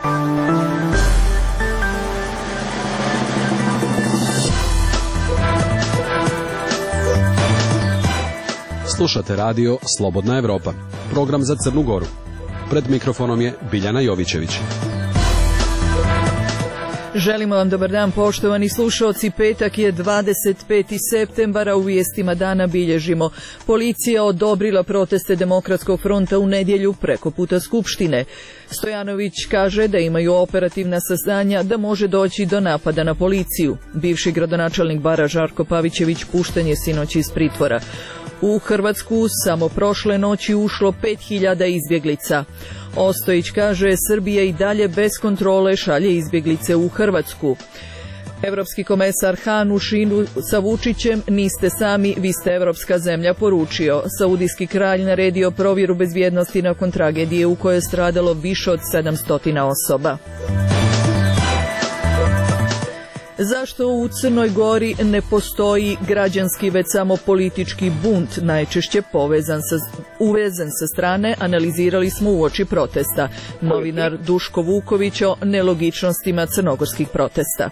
Slušate radio Slobodna Evropa, program za Crnu Goru. Pred mikrofonom je Biljana Jovićević. Želimo vam dobar dan, poštovani slušalci. Petak je 25. septembara, u vijestima dana bilježimo: policija odobrila proteste Demokratskog fronta u nedjelju preko puta Skupštine. Stojanović kaže da imaju operativna saznanja da može doći do napada na policiju. Bivši gradonačelnik Bara Žarko Pavićević pušten je sinoć iz pritvora. U Hrvatsku samo prošle noći ušlo 5000 izbjeglica. Ostojić kaže Srbija i dalje bez kontrole šalje izbjeglice u Hrvatsku. Evropski komesar Han u šinu sa Vučićem: niste sami, vi ste evropska zemlja, poručio. Saudijski kralj naredio provjeru bezbjednosti nakon tragedije u kojoj je stradalo više od 700 osoba. Zašto u Crnoj Gori ne postoji građanski, već samo politički bunt, najčešće uvezen sa strane, analizirali smo uoči protesta. Novinar Duško Vuković o nelogičnostima crnogorskih protesta.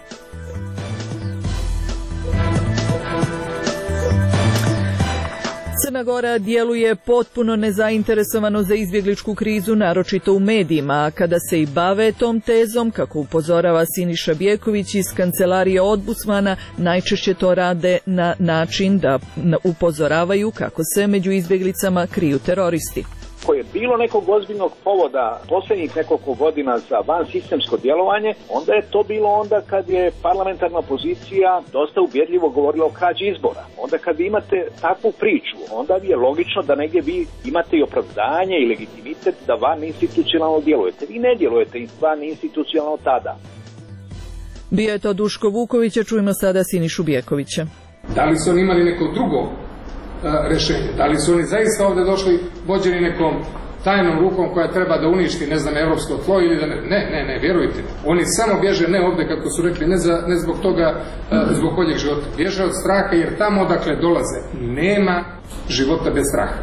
Crna Gora djeluje potpuno nezainteresovano za izbjegličku krizu, naročito u medijima, a kada se i bave tom tezom, kako upozorava Siniša Bjeković iz kancelarije Ombudsmana, najčešće to rade na način da upozoravaju kako se među izbjeglicama kriju teroristi. Ako je bilo nekog ozbiljnog povoda posljednjih nekoliko godina za vansistemsko djelovanje, onda je to bilo onda kad je parlamentarna opozicija dosta ubjedljivo govorila o krađi izbora. Onda kad imate takvu priču, onda je logično da negdje vi imate i opravdanje i legitimitet da van institucionalno djelujete. Vi ne djelujete van institucionalno tada. Bio je to Duško Vuković, a čujemo sada Sinišu Bjekovića. Da li su oni imali neko drugo rješenje? Da li su oni zaista ovdje došli vođeni nekom tajnom rukom koja treba da uništi, ne znam, evropsko tlo ili da ne, vjerujte. Oni samo bježe, ne ovdje kako su rekli, ne zbog toga, zbog boljeg života. Bježe od straha jer tamo odakle dolaze nema života bez straha.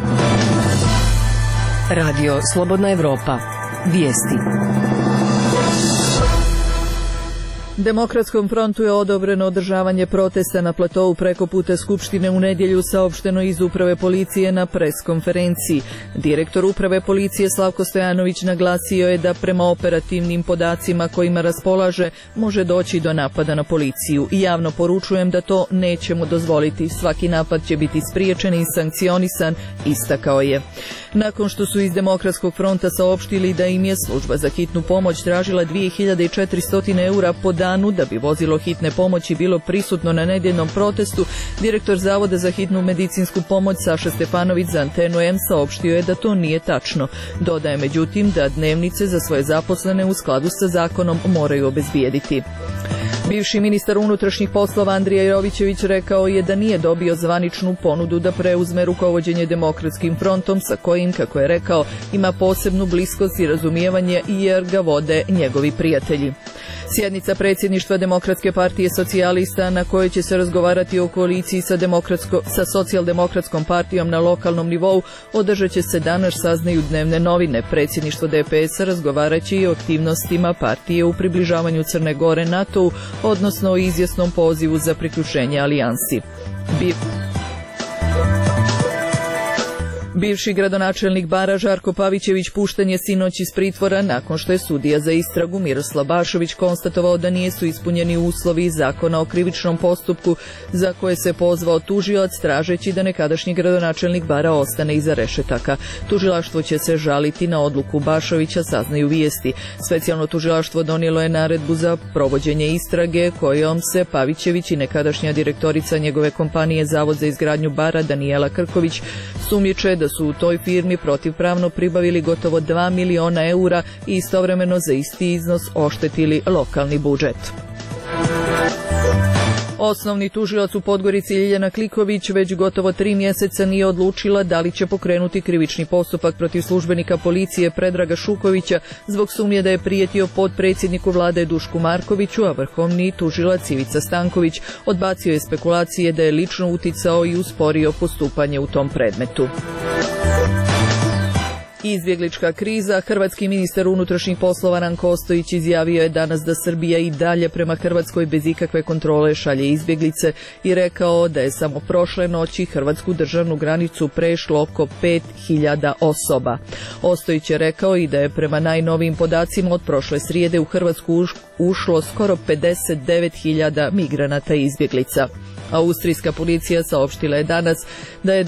Radio Slobodna Evropa. Vijesti. Demokratskom frontu je odobreno održavanje protesta na platovu preko puta Skupštine u nedjelju, saopšteno iz Uprave policije na preskonferenciji. Direktor Uprave policije Slavko Stojanović naglasio je da prema operativnim podacima kojima raspolaže može doći do napada na policiju. I javno poručujem da to nećemo dozvoliti. Svaki napad će biti spriječen i sankcionisan, istakao je. Nakon što su iz Demokratskog fronta saopštili da im je služba za hitnu pomoć tražila 2400 eura po danu da bi vozilo hitne pomoći bilo prisutno na nedjeljnom protestu, direktor Zavoda za hitnu medicinsku pomoć Saša Stefanović za Antenu M saopštio je da to nije tačno. Dodaje međutim da dnevnice za svoje zaposlene u skladu sa zakonom moraju obezbijediti. Bivši ministar unutrašnjih poslova Andrija Jovićević rekao je da nije dobio zvaničnu ponudu da preuzme rukovođenje Demokratskim frontom, sa kojim, kako je rekao, ima posebnu bliskost i razumijevanje jer ga vode njegovi prijatelji. Sjednica predsjedništva Demokratske partije socijalista, na kojoj će se razgovarati o koaliciji sa socijaldemokratskom partijom na lokalnom nivou, održat će se danas, saznaju dnevne novine. Predsjedništvo DPS-a razgovaraće i o aktivnostima partije u približavanju Crne Gore NATO-u, odnosno o izjasnom pozivu za priključenje alijansi. Bivši gradonačelnik Bara Žarko Pavićević pušten je sinoć iz pritvora nakon što je sudija za istragu Miroslav Bašović konstatovao da nisu ispunjeni uslovi Zakona o krivičnom postupku za koje se pozvao tužilac, tražeći da nekadašnji gradonačelnik Bara ostane iza rešetaka. Tužilaštvo će se žaliti na odluku Bašovića, saznaju vijesti. Specijalno tužilaštvo donijelo je naredbu za provođenje istrage kojom se Pavićević i nekadašnja direktorica njegove kompanije Zavod za izgradnju Bara Danijela Krković sumnjiče da su u toj firmi protivpravno pribavili gotovo 2 miliona eura i istovremeno za isti iznos oštetili lokalni budžet. Osnovni tužilac u Podgorici Ljiljana Kliković već gotovo 3 mjeseca nije odlučila da li će pokrenuti krivični postupak protiv službenika policije Predraga Šukovića zbog sumnje da je prijetio potpredsjedniku vlade Dušku Markoviću, a vrhovni tužilac Ivica Stanković odbacio je spekulacije da je lično uticao i usporio postupanje u tom predmetu. Izbjeglička kriza. Hrvatski ministar unutrašnjih poslova Ranko Ostojić izjavio je danas da Srbija i dalje prema Hrvatskoj bez ikakve kontrole šalje izbjeglice i rekao da je samo prošle noći hrvatsku državnu granicu prešlo oko 5.000 osoba. Ostojić je rekao i da je prema najnovijim podacima od prošle srijede u Hrvatsku ušlo skoro 59.000 migranata i izbjeglica. Austrijska policija saopštila je danas da je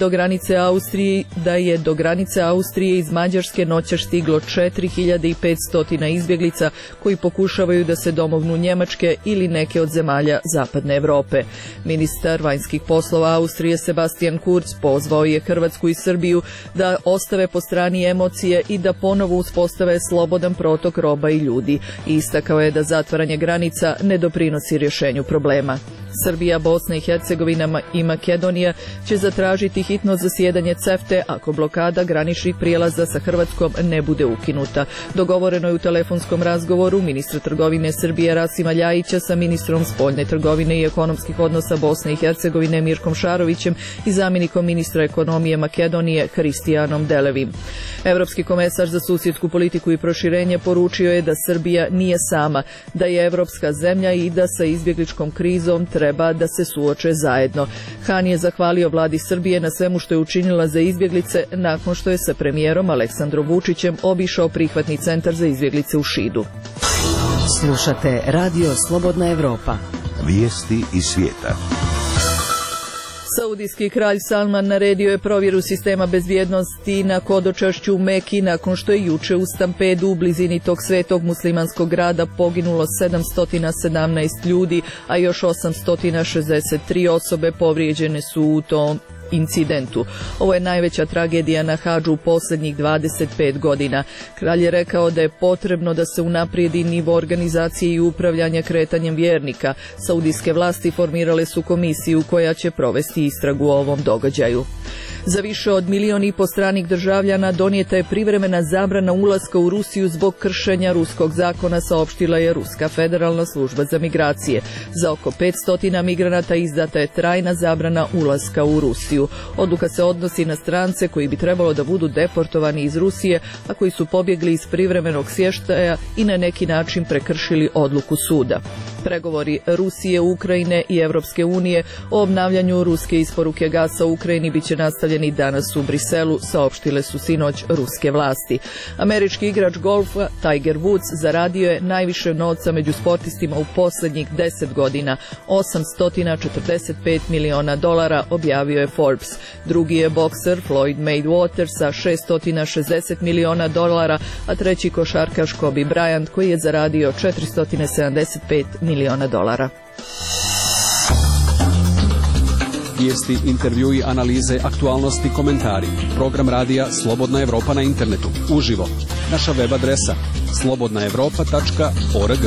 do granice Austrije iz Mađarske noćas stiglo 4.500 izbjeglica koji pokušavaju da se domognu Njemačke ili neke od zemalja Zapadne Europe. Ministar vanjskih poslova Austrije Sebastian Kurz pozvao je Hrvatsku i Srbiju da ostave po strani emocije i da ponovo uspostave slobodan protok roba i ljudi. Istakao je da zatvaranje granica ne doprinosi rješenju problema. Srbija, Bosna i Hercegovina i Makedonija će zatražiti hitno zasjedanje CEFTA-e ako blokada graničnih prijelaza sa Hrvatskom ne bude ukinuta. Dogovoreno je u telefonskom razgovoru ministra trgovine Srbije Rasima Ljajića sa ministrom spoljne trgovine i ekonomskih odnosa Bosne i Hercegovine Mirkom Šarovićem i zamjenikom ministra ekonomije Makedonije Hristijanom Delevim. Evropski komesar za susjedsku politiku i proširenje poručio je da Srbija nije sama, da je evropska zemlja i da sa izbjegličkom krizom treba da se suoče zajedno. Han je zahvalio vladi Srbije na svemu što je učinila za izbjeglice nakon što je sa premijerom Aleksandrom Vučićem obišao prihvatni centar za izbjeglice u Šidu. Slušate Radio Slobodna Evropa. Vijesti iz svijeta. Saudijski kralj Salman naredio je provjeru sistema bezbjednosti na hodočašću u Meki nakon što je juče u stampedu u blizini tog svetog muslimanskog grada poginulo 717 ljudi, a još 863 osobe povrijeđene su u tom incidentu. Ovo je najveća tragedija na Hadžu u posljednjih 25 godina. Kralj je rekao da je potrebno da se unaprijedi nivo organizacije i upravljanja kretanjem vjernika. Saudijske vlasti formirale su komisiju koja će provesti istragu o ovom događaju. Za više od 1,5 milijuna stranih državljana donijeta je privremena zabrana ulaska u Rusiju zbog kršenja ruskog zakona, saopštila je Ruska federalna služba za migracije. Za oko 500 migranata izdata je trajna zabrana ulaska u Rusiju. Odluka se odnosi na strance koji bi trebalo da budu deportovani iz Rusije, a koji su pobjegli iz privremenog smještaja i na neki način prekršili odluku suda. Pregovori Rusije, Ukrajine i Europske unije o obnavljanju ruske isporuke gasa u Ukrajini biće nastavljeni danas u Briselu, saopštile su sinoć ruske vlasti. Američki igrač golfa Tiger Woods zaradio je najviše novca među sportistima u posljednjih 10 godina, $845 miliona, objavio je Forbes. Drugi je bokser Floyd Mayweather sa $660 miliona, a treći košarkaš Kobe Bryant koji je zaradio $475 miliona. Vijesti, intervjui, analize, aktualnosti, komentari. Program radija Slobodna Evropa na internetu. Uživo. Naša web adresa slobodnaevropa.org.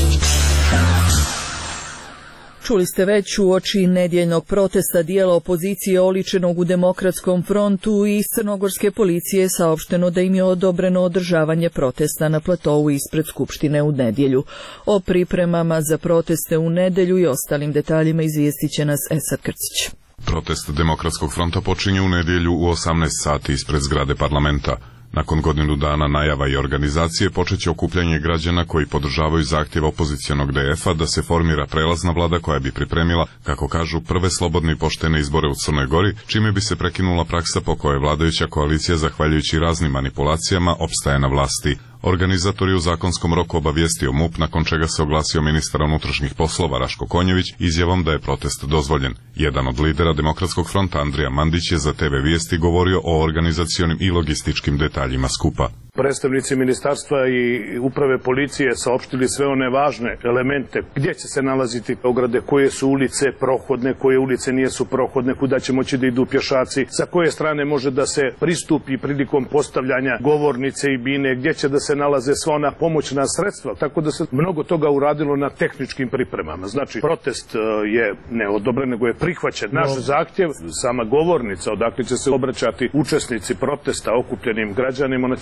Čuli ste već uoči nedjeljnog protesta dijela opozicije oličenog u Demokratskom frontu i crnogorske policije saopšteno da im je odobreno održavanje protesta na platovu ispred Skupštine u nedjelju. O pripremama za proteste u nedjelju i ostalim detaljima izvijestit će nas Esad Krcić. Protest Demokratskog fronta počinje u nedjelju u 18 sati ispred zgrade parlamenta. Nakon godinu dana najava i organizacije počeće okupljanje građana koji podržavaju zahtjev opozicionog DF-a da se formira prelazna vlada koja bi pripremila, kako kažu, prve slobodne i poštene izbore u Crnoj Gori, čime bi se prekinula praksa po kojoj vladajuća koalicija, zahvaljujući raznim manipulacijama, opstaje na vlasti. Organizator je u zakonskom roku obavijestio MUP, nakon čega se oglasio ministar unutrašnjih poslova Raško Konjević izjavom da je protest dozvoljen. Jedan od lidera Demokratskog fronta, Andrija Mandić, je za TV Vijesti govorio o organizacionim i logističkim detaljima skupa. Predstavnici ministarstva i uprave policije saopštili sve one važne elemente gdje će se nalaziti ograde, koje su ulice prohodne, koje ulice nisu prohodne, kuda će moći da idu pješaci, sa koje strane može da se pristupi prilikom postavljanja govornice i bine, gdje će da se nalaze sva ona pomoćna sredstva, tako da se mnogo toga uradilo na tehničkim pripremama. Znači, protest je ne odobren, nego je prihvaćen. Naš zahtjev, sama govornica odakle će se obraćati učesnici protesta okupljenim građanima, ona će se nalaziti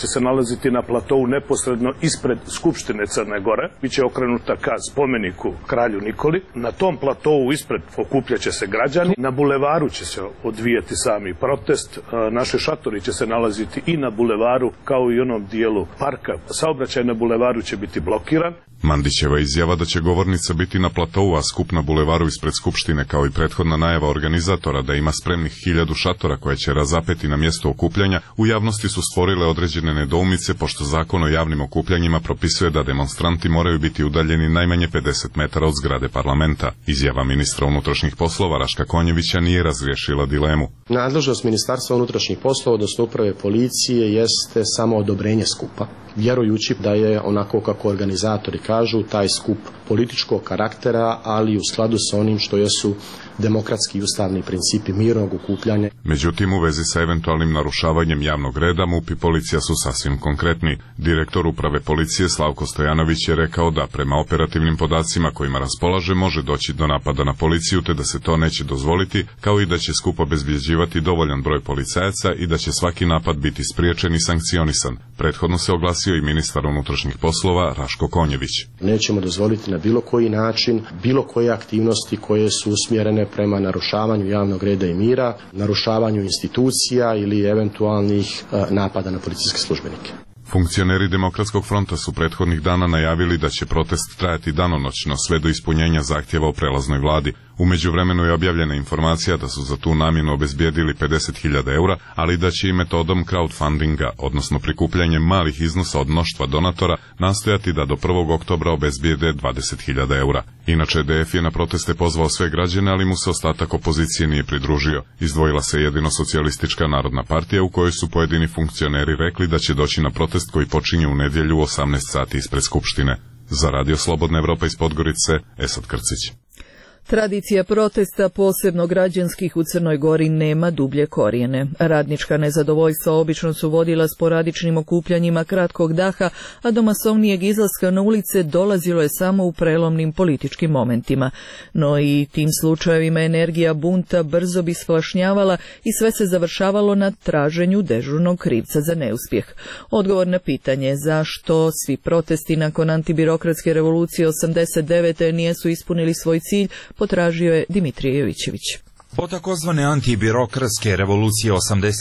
nalaziti na platou neposredno ispred Skupštine Crne Gore. Biće okrenuta ka spomeniku kralju Nikoli. Na tom platou ispred okupljaće se građani. Na bulevaru će se odvijati sami protest. Naši šatori će se nalaziti i na bulevaru kao i onom dijelu parka. Saobraćaj na bulevaru će biti blokiran. Mandićeva izjava da će govornica biti na platou, a skup na bulevaru ispred Skupštine, kao i prethodna najava organizatora da ima spremnih 1000 šatora koje će razapeti na mjesto okupljanja, u javnosti su stvorile određene nedoumice, pošto zakon o javnim okupljanjima propisuje da demonstranti moraju biti udaljeni najmanje 50 metara od zgrade parlamenta. Izjava ministra unutrašnjih poslova Raška Konjevića nije razriješila dilemu. Nadležnost Ministarstva unutrašnjih poslova, odnosno uprave policije, jeste samo odobrenje skupa, vjerujući da je, onako kako organizatori kažu, taj skup političkog karaktera, ali u skladu sa onim što jesu demokratski i ustavni principi mirnog okupljanja. Međutim, u vezi sa eventualnim narušavanjem javnog reda, MUP i policija su sasvim konkretni. Direktor uprave policije Slavko Stojanović je rekao da prema operativnim podacima kojima raspolaže može doći do napada na policiju, te da se to neće dozvoliti, kao i da će skup obezbjeđivati dovoljan broj policajaca i da će svaki napad biti spriječen i sankcionisan. Prethodno se oglasio i ministar unutrašnjih poslova Raško Konjević. Nećemo dozvoliti na bilo koji način, bilo koje aktivnosti koje su usmjerene prema narušavanju javnog reda i mira, narušavanju institucija ili eventualnih napada na policijske službenike. Funkcioneri Demokratskog fronta su prethodnih dana najavili da će protest trajati danonoćno sve do ispunjenja zahtjeva o prelaznoj vladi. U međuvremenu je objavljena informacija da su za tu namjenu obezbijedili 50.000 eura, ali da će i metodom crowdfundinga, odnosno prikupljanjem malih iznosa od mnoštva donatora, nastojati da do 1. oktobra obezbijede 20.000 eura. Inače, DF je na proteste pozvao sve građane, ali mu se ostatak opozicije nije pridružio. Izdvojila se jedino Socijalistička narodna partija, u kojoj su pojedini funkcioneri rekli da će doći na protest koji počinje u nedjelju u 18 sati ispred Skupštine. Za Radio Slobodna Evropa iz Podgorice, Esad Krcić. Tradicija protesta, posebno građanskih, u Crnoj Gori nema dublje korijene. Radnička nezadovoljstva obično su vodila sporadičnim okupljanjima kratkog daha, a do masovnijeg izlaska na ulice dolazilo je samo u prelomnim političkim momentima. No i tim slučajevima energija bunta brzo bi splašnjavala i sve se završavalo na traženju dežurnog krivca za neuspjeh. Odgovor na pitanje zašto svi protesti nakon antibirokratske revolucije 89. nisu ispunili svoj cilj potražio je Dimitrije Jovićević. Po takozvane antibirokratske revolucije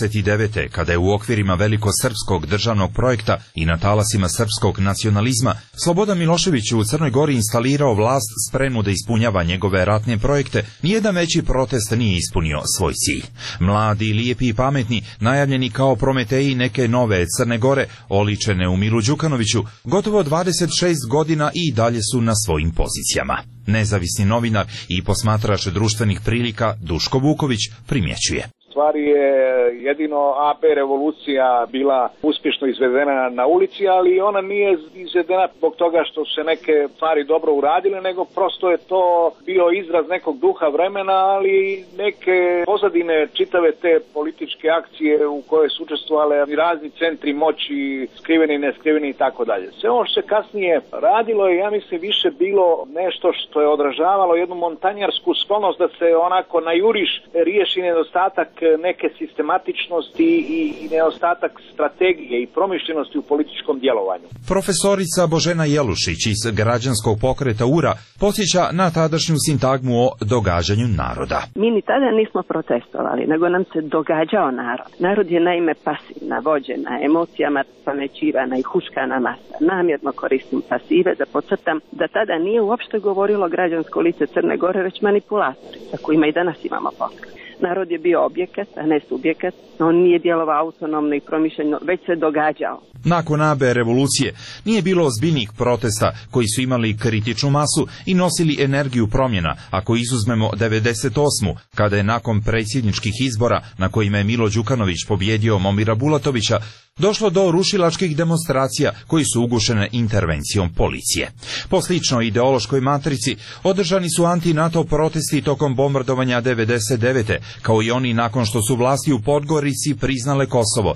89. kada je u okvirima velikosrpskog državnog projekta i na talasima srpskog nacionalizma Slobodan Milošević u Crnoj Gori instalirao vlast spremnu da ispunjava njegove ratne projekte, nijedan veći protest nije ispunio svoj cilj. Mladi, lijepi i pametni, najavljeni kao prometeji neke nove Crne Gore, oličene u Milu Đukanoviću, gotovo 26 godina i dalje su na svojim pozicijama. Nezavisni novinar i posmatrač društvenih prilika Duško Vuković primjećuje. Stvari je jedino AP revolucija bila uspješno izvedena na ulici, ali ona nije izvedena zbog toga što su se neke stvari dobro uradile, nego prosto je to bio izraz nekog duha vremena, ali neke pozadine čitave te političke akcije u kojoj su učestvovale razni centri moći, skriveni, neskriveni i tako dalje. Sve ono što se kasnije radilo je, ja mislim, više bilo nešto što je odražavalo jednu montanjarsku sklonost da se onako na juriš riješi nedostatak neke sistematičnosti i nedostatak strategije i promišljenosti u političkom djelovanju. Profesorica Božena Jelušić iz građanskog pokreta URA podsjeća na tadašnju sintagmu o događanju naroda. Mi ni tada nismo protestovali, nego nam se događao narod. Narod je naime pasivna, vođena, emocijama pamećivana i huškana masa. Namjerno koristim pasive da podcrtam da tada nije uopšte govorilo građansko lice Crne Gore, već manipulatori, sa kojima i danas imamo posla. Narod je bio objekat, a ne subjekat, on nije djelovao autonomno i promišljeno, već se događao. Nakon AB revolucije nije bilo ozbiljnih protesta koji su imali kritičnu masu i nosili energiju promjena, ako izuzmemo 98. kada je nakon predsjedničkih izbora na kojima je Milo Đukanović pobjedio Momira Bulatovića, došlo do rušilačkih demonstracija koji su ugušene intervencijom policije. Po sličnoj ideološkoj matrici održani su anti-NATO protesti tokom bombardovanja 99. kao i oni nakon što su vlasti u Podgorici priznale Kosovo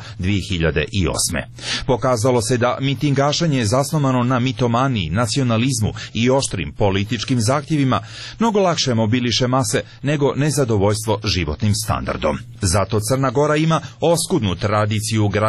2008. Pokazalo se da mitingašanje zasnovano na mitomaniji, nacionalizmu i oštrim političkim zahtjevima mnogo lakše mobiliše mase nego nezadovoljstvo životnim standardom. Zato Crna Gora ima oskudnu tradiciju građanskih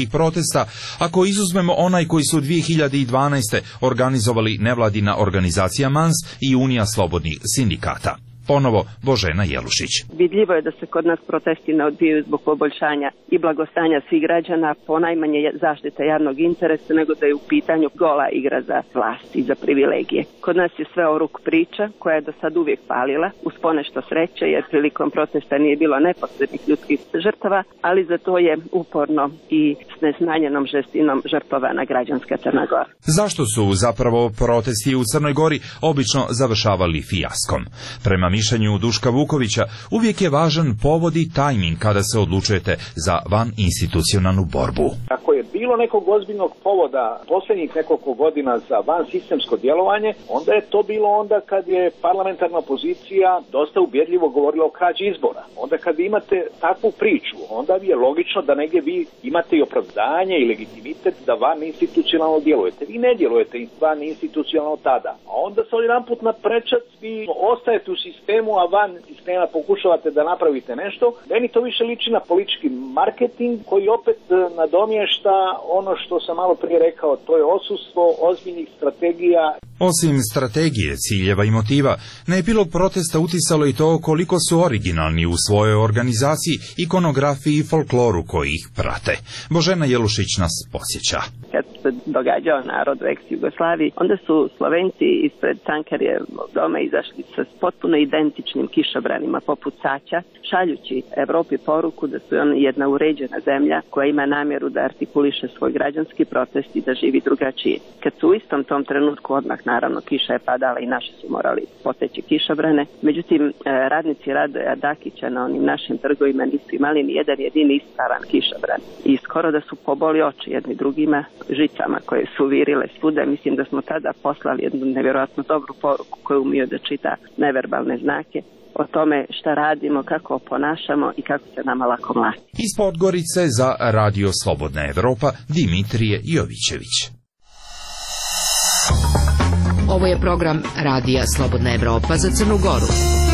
protesta, ako izuzmemo onaj koji su 2012. organizovali nevladina organizacija MANS i Unija slobodnih sindikata. Ponovo Božena Jelušić. Vidljivo je da se kod nas protesti ne odvijaju zbog poboljšanja i blagostanja svih građana, ponajmanje zaštite javnog interesa, nego da je u pitanju gola igra za vlast i za privilegije. Kod nas je sve o ruk priča koja je do sad uvijek palila, uz ponešto sreće, jer prilikom protesta nije bilo neposrednih ljudskih žrtava, ali za to je uporno i s nesmanjenom žestinom žrtvovana građanska Crna Gora. Zašto su zapravo protesti u Crnoj Gori obično završavali fijaskom? Prema mišljenju Duška Vukovića, uvijek je važan povod i tajming kada se odlučujete za vaninstitucionalnu borbu. Ako je bilo nekog ozbiljnog povoda posljednjih nekoliko godina za vansistemsko djelovanje, onda je to bilo onda kad je parlamentarna opozicija dosta ubjedljivo govorila o krađi izbora. Onda kad imate takvu priču, onda je logično da negdje vi imate i opravdanje i legitimitet da vaninstitucionalno djelujete. Vi ne djelujete vaninstitucionalno tada. A onda se odjedanput naprečac vi ostajete u sistemu, a van sistema pokušavate da napravite nešto. Meni to više liči na politički marketing koji opet nadomješta ono što sam malo prije rekao, to je odsustvo ozbiljnih strategija. Osim strategije, ciljeva i motiva, na epilog protesta utisalo i to koliko su originalni u svojoj organizaciji, ikonografiji i folkloru koji ih prate. Božena Jelušić nas podsjeća. Kad se događao narod u ex-Jugoslaviji, onda su Slovenci ispred Cankarjevog doma izašli sa potpuno identičnim kišobranima poput saća, šaljući Evropi poruku da su oni jedna uređena zemlja koja ima namjeru da artikuliše svoj građanski protest i da živi drugačije. Kad su u istom tom trenutku odmah, naravno, kiša je padala i naši su morali poteći kišobrane, međutim, radnici Radoja Dakića na onim našim trgovima nisu imali ni jedan jedini ispravan kišobran. I skoro da su poboli oči jedni drugima žicama koje su virile svuda. Mislim da smo tada poslali jednu nevjerojatno dobru poruku koju umio da čita neverbalne znake o tome šta radimo, kako ponašamo i kako se nama lako mlasti. Iz Podgorice za Radio Slobodna Evropa Dimitrije Jovićević. Ovo je program Radija Slobodna Evropa za Crnu Goru.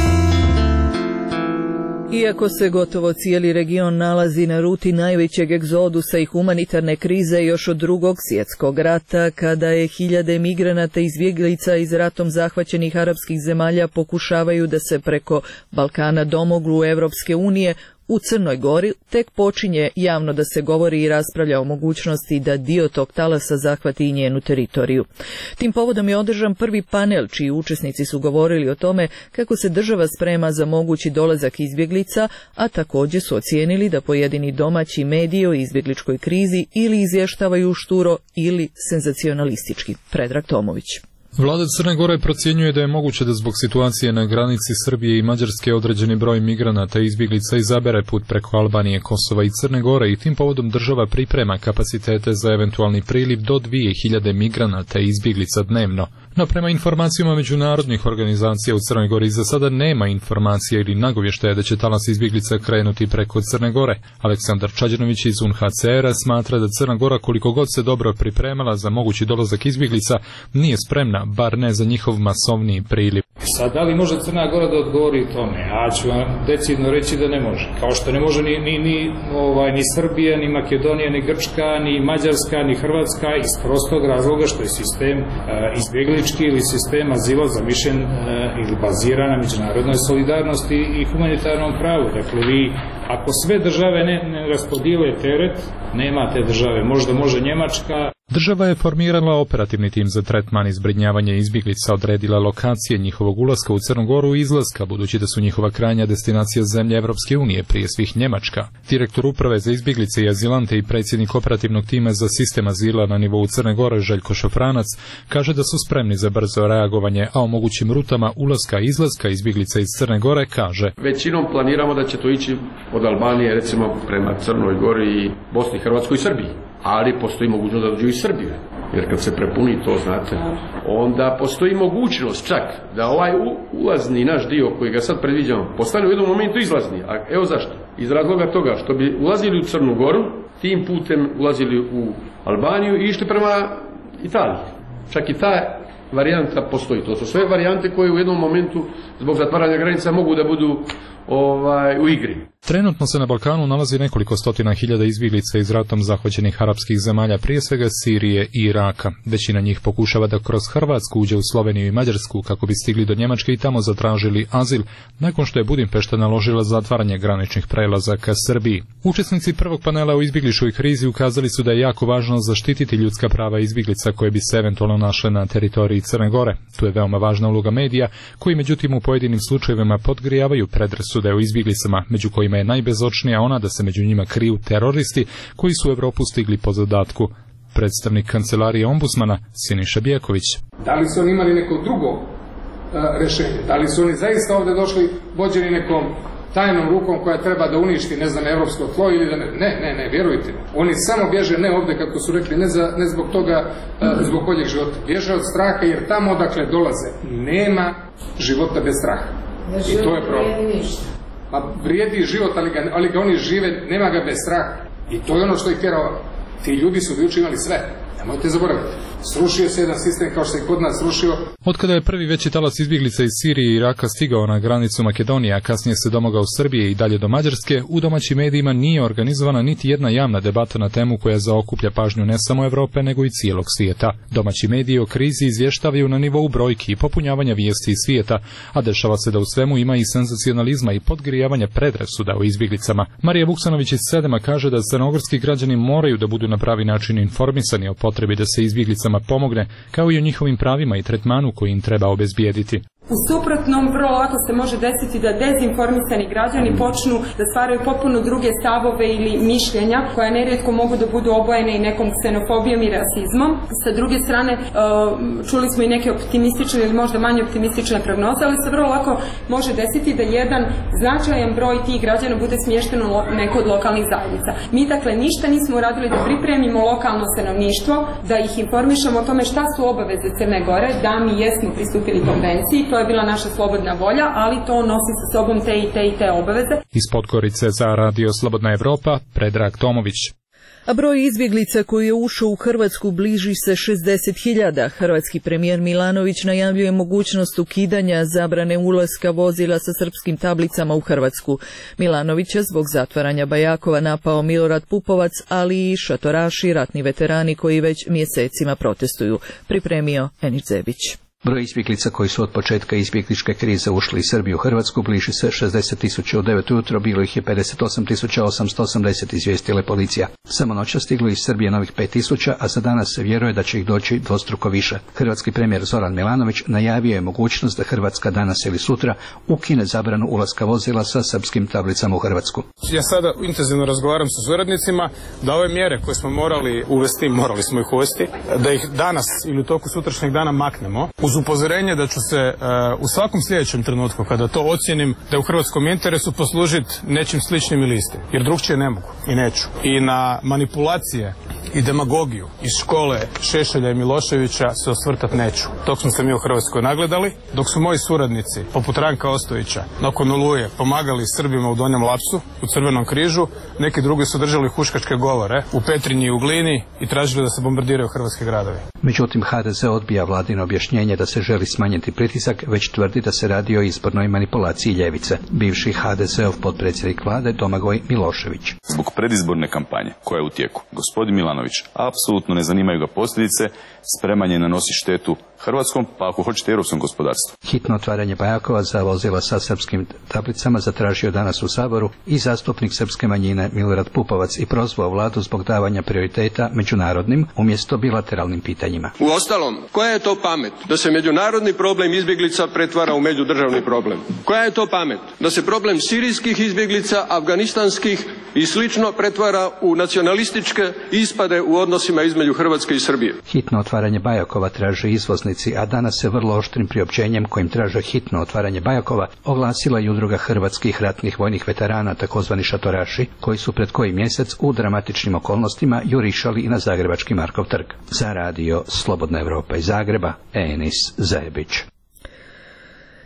Iako se gotovo cijeli region nalazi na ruti najvećeg egzodusa i humanitarne krize još od Drugog svjetskog rata, kada je hiljade migranata i izbjeglica iz ratom zahvaćenih arapskih zemalja pokušavaju da se preko Balkana domoglu Evropske unije, u Crnoj Gori tek počinje javno da se govori i raspravlja o mogućnosti da dio tog talasa zahvati i njenu teritoriju. Tim povodom je održan prvi panel čiji učesnici su govorili o tome kako se država sprema za mogući dolazak izbjeglica, a također su ocijenili da pojedini domaći mediji o izbjegličkoj krizi ili izvještavaju šturo ili senzacionalistički. Predrag Tomović. Vlada Crne Gore procjenjuje da je moguće da zbog situacije na granici Srbije i Mađarske određeni broj migranata i izbjeglica izabere put preko Albanije, Kosova i Crne Gore i tim povodom država priprema kapacitete za eventualni priliv do 2000 migranata i izbjeglica dnevno. No prema informacijama međunarodnih organizacija u Crnoj Gori za sada nema informacija ili nagovještaja da će talas izbjeglica krenuti preko Crne Gore. Aleksandar Čađanović iz UNHCR-a smatra da Crna Gora koliko god se dobro pripremala za mogući dolazak izbjeglica nije spremna, bar ne za njihov masovniji priliv. Sad, da li može Crna Gora da odgovori tome? Ja ću vam decidno reći da ne može. Kao što ne može ni Srbija, ni Makedonija, ni Grčka, ni Mađarska, ni Hrvatska, iz prostog razloga što je sistem izbjeglički ili sistem azila zamišljen ili baziran na međunarodnoj solidarnosti i humanitarnom pravu. Dakle, vi, ako sve države ne raspodijele teret, nema te države. Možda može Njemačka. Država je formirala operativni tim za tretman i zbrinjavanje izbjeglica, odredila lokacije njihovog ulaska u Crnu Goru i izlaska, budući da su njihova krajnja destinacija zemlje Evropske unije, prije svih Njemačka. Direktor uprave za izbjeglice i azilante i predsjednik operativnog tima za sistem azila na nivou Crne Gore, Željko Šofranac, kaže da su spremni za brzo reagovanje, a o mogućim rutama ulaska i izlaska izbjeglica iz Crne Gore kaže: većinom planiramo da će to ići od Albanije, recimo prema Crnoj Gori i Bosni, Hrvatskoj i Srbiji. Ali postoji mogućnost da dođu iz Srbije, jer kad se prepuni to, znate, onda postoji mogućnost čak da ovaj ulazni naš dio koji ga sad predviđamo postane u jednom momentu izlazni. A evo zašto? Iz razloga toga što bi ulazili u Crnu Goru, tim putem ulazili u Albaniju i išli prema Italiji. Čak i ta varijanta postoji. To su sve varijante koje u jednom momentu zbog zatvaranja granica mogu da budu u igri. Trenutno se na Balkanu nalazi nekoliko stotina hiljada izbjeglica iz ratom zahvaćenih arapskih zemalja, prije svega Sirije i Iraka. Većina njih pokušava da kroz Hrvatsku uđe u Sloveniju i Mađarsku kako bi stigli do Njemačke i tamo zatražili azil, nakon što je Budimpešta naložila zatvaranje graničnih prelaza ka Srbiji. Učesnici prvog panela o izbjegličkoj krizi ukazali su da je jako važno zaštititi ljudska prava izbjeglica koje bi se eventualno našle na teritoriji Crne Gore. Tu je veoma važna uloga medija, koji međutim u pojedinim slučajevima podgrijavaju predrasude o izbjeglicama, među kojima je najbezočnija ona da se među njima kriju teroristi koji su u Europu stigli po zadatku. Predstavnik kancelarije ombudsmana Siniša Bijeković. Da li su oni imali neko drugo rješenje? Da li su oni zaista ovdje došli vođeni nekom tajnom rukom koja treba da uništi, ne znam, evropsko tlo ili da ne, vjerujte. Oni samo bježe ne ovdje, kako su rekli, ne zbog toga, zbog boljeg života. Bježe od straha jer tamo odakle dolaze nema života bez straha. I to je problem. Pa vrijedi život, ali ga oni žive, nema ga bez straha. I to je ono što ih tjerao. Ti ljudi su jučer imali sve. Nemojte zaboraviti. Srušio se jedan sistem kao što je kod nas srušio. Otkada je prvi veći talas izbjeglica iz Sirije i Iraka stigao na granicu Makedonije, a kasnije se domogao Srbije i dalje do Mađarske, u domaćim medijima nije organizovana niti jedna javna debata na temu koja zaokuplja pažnju ne samo Evrope, nego i cijelog svijeta. Domaći mediji o krizi izvještavaju na nivou brojki i popunjavanja vijesti iz svijeta, a dešava se da u svemu ima i senzacionalizma i podgrijavanja predrasuda o izbjeglicama. Marija Vuksanović iz Sedema kaže da crnogorski građani moraju da budu na pravi način informisani o potrebi da se izbjeglicama pomogne, kao i o njihovim pravima i tretmanu koji im treba obezbijediti. U suprotnom, vrlo lako se može desiti da dezinformisani građani počnu da stvaraju potpuno druge stavove ili mišljenja, koja nerijetko mogu da budu obojene i nekom ksenofobijom i rasizmom. Sa druge strane, čuli smo i neke optimistične ili možda manje optimistične prognoze, ali se vrlo lako može desiti da jedan značajan broj tih građana bude smješten u neko od lokalnih zajednica. Mi dakle ništa nismo uradili da pripremimo lokalno stanovništvo, da ih informišemo o tome šta su obaveze Crne Gore, da mi jesmo pristupili konvenciji. To je bila naša slobodna volja, ali to nosi sa sobom te obaveze. Iz Podgorice za Radio Slobodna Evropa, Predrag Tomović. A broj izbjeglica koji je ušao u Hrvatsku bliži se 60.000. Hrvatski premijer Milanović najavljuje mogućnost ukidanja zabrane ulaska vozila sa srpskim tablicama u Hrvatsku. Milanovića zbog zatvaranja Bajakova napao Milorad Pupovac, ali i šatoraši, ratni veterani koji već mjesecima protestuju. Pripremio Enić Zebić. Broj izbjeglica koji su od početka izbjegličke krize ušli iz Srbije u Hrvatsku bliži se 60.000. U 9 ujutro bilo ih je 58.880, izvijestila je policija. Samo noća stiglo iz Srbije novih 5.000, a za danas se vjeruje da će ih doći dvostruko više. Hrvatski premijer Zoran Milanović najavio je mogućnost da Hrvatska danas ili sutra ukine zabranu ulaska vozila sa srpskim tablicama u Hrvatsku. Ja sada intenzivno razgovaram sa suradnicima da ove mjere koje smo morali smo ih uvesti, da ih danas ili u toku sutrašnjeg dana maknemo, uz upozorenje da ću se u svakom sljedećem trenutku, kada to ocijenim da je u hrvatskom interesu, poslužiti nečim sličnim ili istim. Jer drugčije ne mogu i neću. I na manipulacije i demagogiju iz škole Šešelja i Miloševića se osvrtat neću. Dok smo se mi u Hrvatskoj nagledali, dok su moji suradnici, poput Ranka Ostojića, nakon Oluje pomagali Srbima u Donjem Lapsu, u Crvenom križu, neki drugi su držali huškačke govore u Petrinji i u Glini i tražili da se bombardiraju hrvatski gradovi. Međutim, HDZ odbija vladino objašnjenje da se želi smanjiti pritisak, već tvrdi da se radi o izbornoj manipulaciji ljevice. Bivši HDZ-ov potpredsjednik vlade Domagoj Milošević. Zbog predizborne kampanje koja je u tijeku, gospodin Milanović apsolutno ne zanimaju ga posljedice, spreman je nanosi štetu hrvatskom, pa ako hoćete europskom gospodarstvu. Hitno otvaranje Bajakova za vozila sa srpskim tablicama zatražio danas u Saboru i zastupnik srpske manjine Milorad Pupovac i prozvao vladu zbog davanja prioriteta međunarodnim umjesto bilateralnim pitanjima. Uostalom, koja je to pamet da se međunarodni problem izbjeglica pretvara u međudržavni problem? Koja je to pamet da se problem sirijskih izbjeglica, afganistanskih i slično pretvara u nacionalističke ispade u odnosima između Hrvatske i Srbije? Hitno otvaranje Bajakova traže izvoznici, a danas se vrlo oštrim priopćenjem kojim traže hitno otvaranje Bajakova oglasila i udruga hrvatskih ratnih vojnih veterana, takozvani šatoraši, koji su pred koji mjesec u dramatičnim okolnostima jurišali i na zagrebački Markov trg. Za Radio Slobodna Evropa iz Zagreba, Enis Zebić.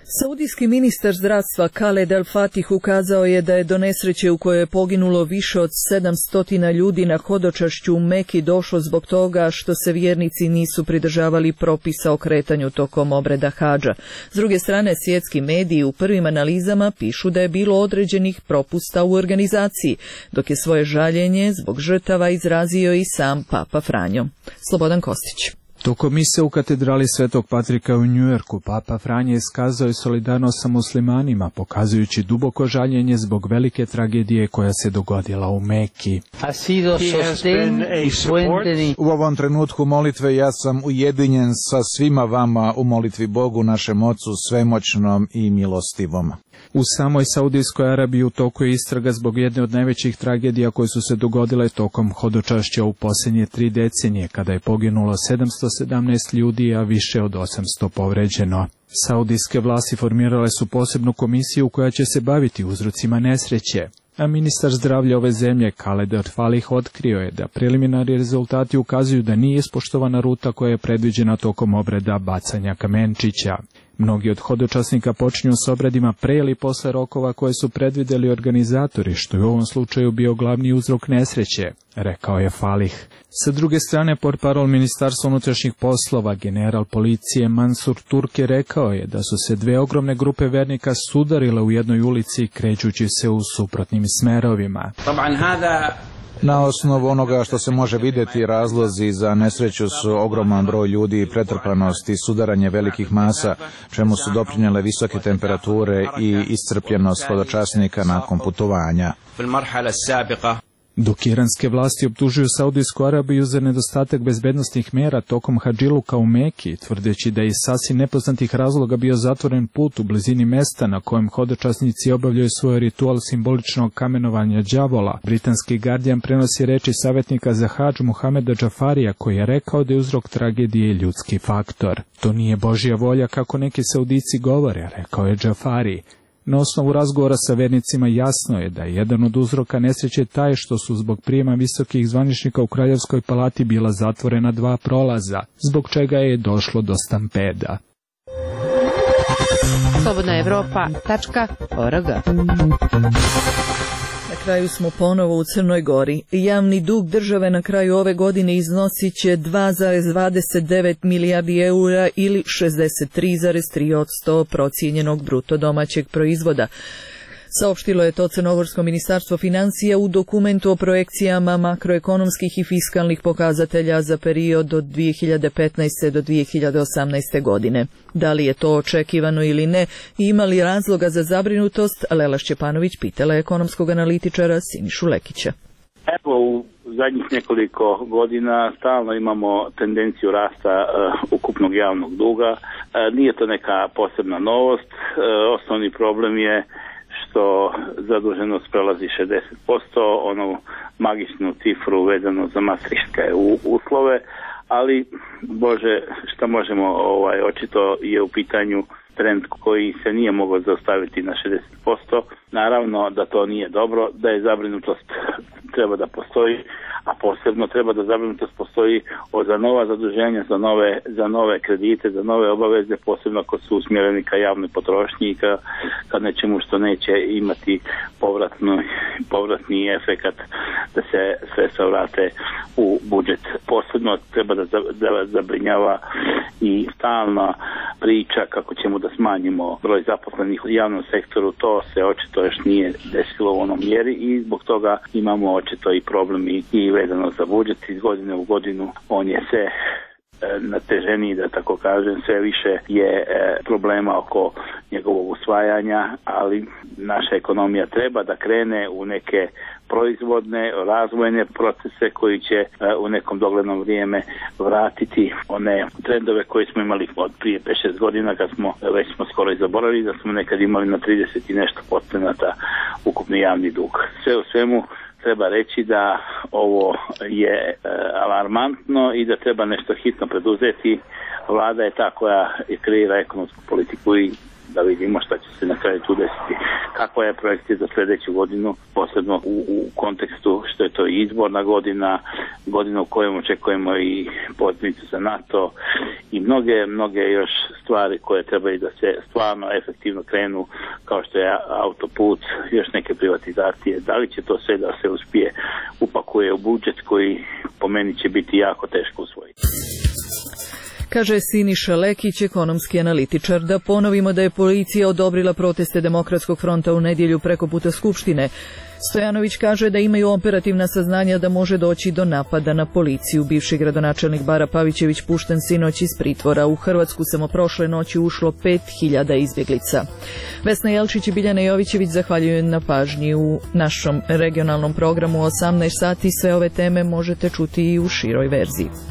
Saudijski ministar zdravstva Khaled Al-Fatih ukazao je da je do nesreće u kojoj je poginulo više od 700 ljudi na hodočašću u Meki došlo zbog toga što se vjernici nisu pridržavali propisa o kretanju tokom obreda hadža. S druge strane, svjetski mediji u prvim analizama pišu da je bilo određenih propusta u organizaciji, dok je svoje žaljenje zbog žrtava izrazio i sam Papa Franjo. Slobodan Kostić. Tokom mise u katedrali Svetog Patrika u Njujorku, Papa Franje iskazao je solidarnost sa muslimanima, pokazujući duboko žaljenje zbog velike tragedije koja se dogodila u Meki. U ovom trenutku molitve ja sam ujedinjen sa svima vama u molitvi Bogu, našem Ocu, svemoćnom i milostivom. U samoj Saudijskoj Arabiji u toku je istraga zbog jedne od najvećih tragedija koje su se dogodile tokom hodočašća u posljednje 3 decenije, kada je poginulo 717 ljudi, a više od 800 povređeno. Saudijske vlasti formirale su posebnu komisiju koja će se baviti uzrocima nesreće, a ministar zdravlja ove zemlje Khaled Al-Falih otkrio je da preliminarni rezultati ukazuju da nije ispoštovana ruta koja je predviđena tokom obreda bacanja kamenčića. Mnogi od hodočasnika počinju s obredima pre ili posle rokova koje su predvidjeli organizatori, što je u ovom slučaju bio glavni uzrok nesreće, rekao je Falih. Sa druge strane, portparol Ministarstva unutrašnjih poslova, general policije Mansur Turki rekao je da su se 2 ogromne grupe vernika sudarile u jednoj ulici krećući se u suprotnim smerovima. Na osnovu onoga što se može vidjeti, razlozi za nesreću su ogroman broj ljudi, pretrpanost i sudaranje velikih masa, čemu su doprinijele visoke temperature i iscrpljenost hodočasnika nakon putovanja. Dok iranske vlasti optužuju Saudijsku Arabiju za nedostatak bezbednosnih mjera tokom hadžiluka u Meki, tvrdeći da je iz sasvim nepoznatih razloga bio zatvoren put u blizini mesta na kojem hodočasnici obavljaju svoj ritual simboličnog kamenovanja đavola, britanski Guardian prenosi reči savjetnika za hadž Muhameda Džafarija, koji je rekao da je uzrok tragedije ljudski faktor. To nije Božja volja kako neki Saudici govore, rekao je Džafari. Na osnovu razgovora sa vernicima jasno je da je jedan od uzroka nesreće taj što su zbog prijema visokih zvaničnika u Kraljevskoj palati bila zatvorena 2 prolaza, zbog čega je došlo do stampeda. slobodnaevropa.org. Na kraju smo ponovo u Crnoj Gori. Javni dug države na kraju ove godine iznosit će 2,29 milijardi eura ili 63,3% procijenjenog bruto domaćeg proizvoda. Saopštilo je to Crnogorsko ministarstvo financija u dokumentu o projekcijama makroekonomskih i fiskalnih pokazatelja za period od 2015. do 2018. godine. Da li je to očekivano ili ne i ima li razloga za zabrinutost, Lela Šćepanović pitala je ekonomskog analitičara Sinišu Lekića. Evo, u zadnjih nekoliko godina stalno imamo tendenciju rasta ukupnog javnog duga. Nije to neka posebna novost. Osnovni problem je što zaduženost prelazi 60%, onu magičnu cifru vezano za maastrichtske uslove, ali Bože, šta možemo, očito je u pitanju trend koji se nije mogao zaustaviti na 60%. Naravno da to nije dobro, da je zabrinutost treba da postoji, a posebno treba da zabrinutost postoji za nova zaduženja, za nove kredite, za nove obaveze, posebno ako su usmjereni ka javnoj potrošnji i ka nečemu što neće imati povratni efekat da se sredstva vrate u budžet. Posebno treba da zabrinjava i stalna priča kako ćemo da smanjimo broj zaposlenih u javnom sektoru. To se očito još nije desilo u onom mjeri i zbog toga imamo očito i problem i vezano za budžet. Iz godine u godinu on je sve nateženiji, da tako kažem, sve više je problema oko njegovog usvajanja, ali naša ekonomija treba da krene u neke proizvodne, razvojne procese koji će u nekom doglednom vrijeme vratiti one trendove koje smo imali od prije 5-6 godina, kad smo skoro i zaboravili da smo nekad imali na 30 i nešto procenata ukupni javni dug. Sve u svemu treba reći da ovo je alarmantno i da treba nešto hitno preduzeti. Vlada je ta koja kreira ekonomsku politiku i da vidimo šta će se na kraju tu desiti. Kakva je projekcija za sljedeću godinu, posebno u kontekstu što je to izborna godina u kojem očekujemo i pozivnicu za NATO i mnoge još stvari stvari koje trebaju da se stvarno efektivno krenu, kao što je autoput, još neke privatizacije. Da li će to sve da se uspije upakuje u budžet koji po meni će biti jako teško usvojiti. Kaže Siniša Lekić, ekonomski analitičar. Da ponovimo da je policija odobrila proteste Demokratskog fronta u nedjelju preko puta Skupštine. Stojanović kaže da imaju operativna saznanja da može doći do napada na policiju. Bivši gradonačelnik Bara Pavićević pušten sinoć iz pritvora. U Hrvatsku samo prošle noći ušlo 5000 izbjeglica. Vesna Jelčić i Biljana Jovićević zahvaljuju na pažnji u našom regionalnom programu 18 sati. Sve ove teme možete čuti i u široj verziji.